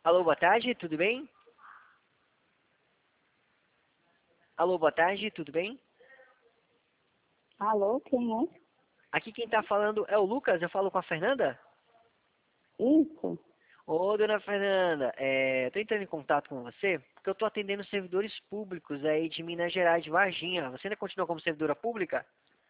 Alô, boa tarde, tudo bem? Alô, boa tarde, tudo bem? Alô, quem é? Aqui quem tá falando é o Lucas, eu falo com a Fernanda? Isso? Ô, dona Fernanda, tô entrando em contato com você porque eu tô atendendo servidores públicos aí de Minas Gerais, de Varginha. Você ainda continua como servidora pública?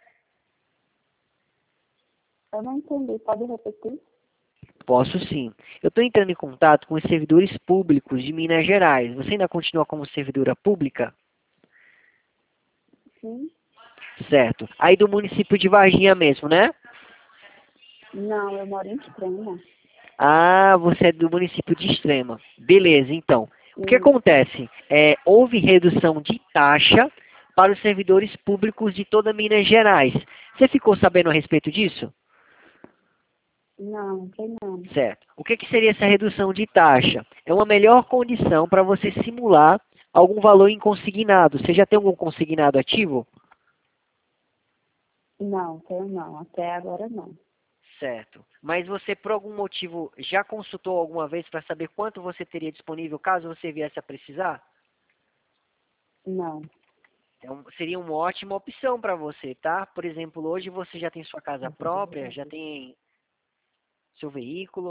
Eu não entendi, pode repetir? Posso sim. Eu estou entrando em contato com os servidores públicos de Minas Gerais. Você ainda continua como servidora pública? Sim? Certo. Aí do município de Varginha mesmo, né? Não, eu moro em Extrema. Ah, você é do município de Extrema. Beleza, então. O que Isso. acontece? Houve redução de taxa para os servidores públicos de toda Minas Gerais. Você ficou sabendo a respeito disso? Não, sei não. Certo. O que seria essa redução de taxa? É uma melhor condição para você simular algum valor em consignado. Você já tem algum consignado ativo? Não, tenho não. Até agora não. Certo. Mas você, por algum motivo, já consultou alguma vez para saber quanto você teria disponível caso você viesse a precisar? Não. Então, seria uma ótima opção para você, tá? Por exemplo, hoje você já tem sua casa própria, já tem seu veículo.